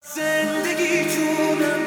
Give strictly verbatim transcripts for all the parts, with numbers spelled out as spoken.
زندگی جونم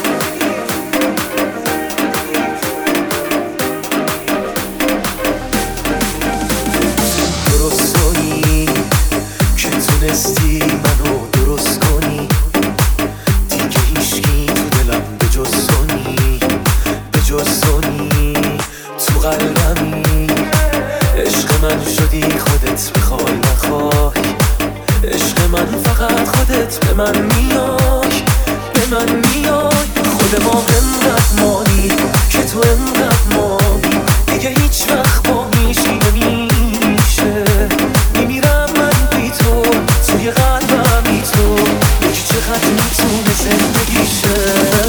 درست کنی که تونستی منو درست کنی، دیگه هیچکی تو دلم به جز کنی به جز کنی تو قلبمی. عشق من شدی خودت بخوای نخوای، عشق من فقط خودت به من میای به من میای. خود ما انقدر مانی که تو انقدر مانی، دیگه هیچ وقت با میشی نمیشه. میمیرم من بی تو توی قلبم بی تو، یکی چقدر میتونه زندگی شه.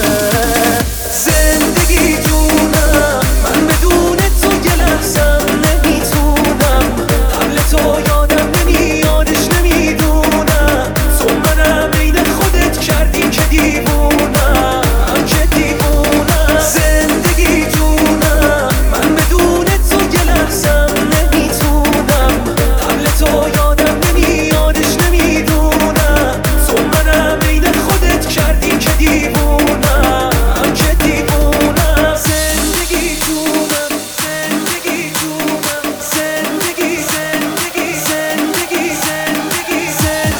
زندگی جونم من بدون تو یه لحظم نمیتونم، قبل تو یادم نمیادش نمیدونم. تو منم عین خودت کردی که دیوونم که دیوونم. زندگی جونم من بدون تو یه لحظم نمیتونم، قبل تو یادم نمیادش نمیدونم. تو منم عین خودت کردی که دیوونم که دیوونم. زندگی جونم زندگی جونم زندگی زندگی زندگی زندگی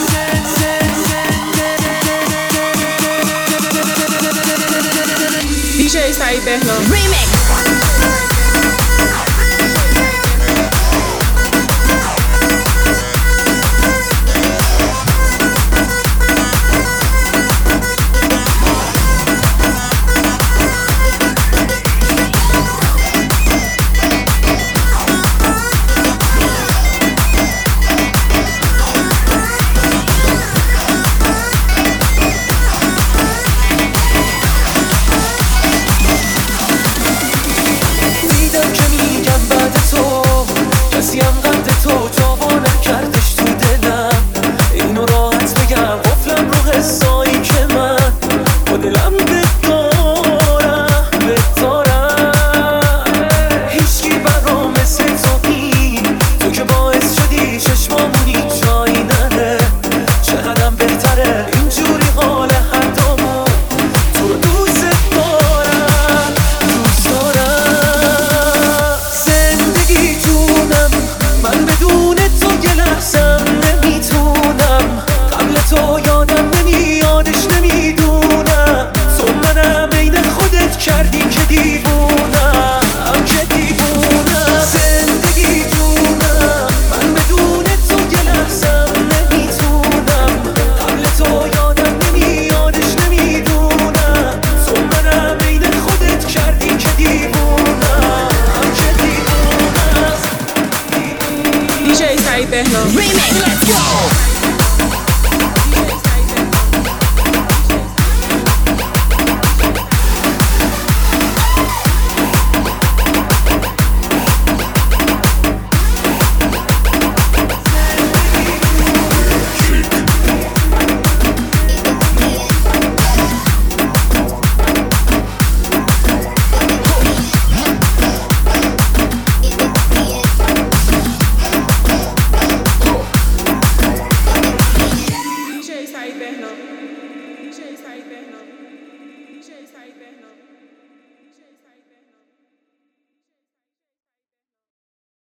زندگی دی جی سعید بهنام Remix. دیدم که میگم بعد تو کسی هم قد تو جا نکردش تو دلم. اینو راحت بگم قفلم رو قصه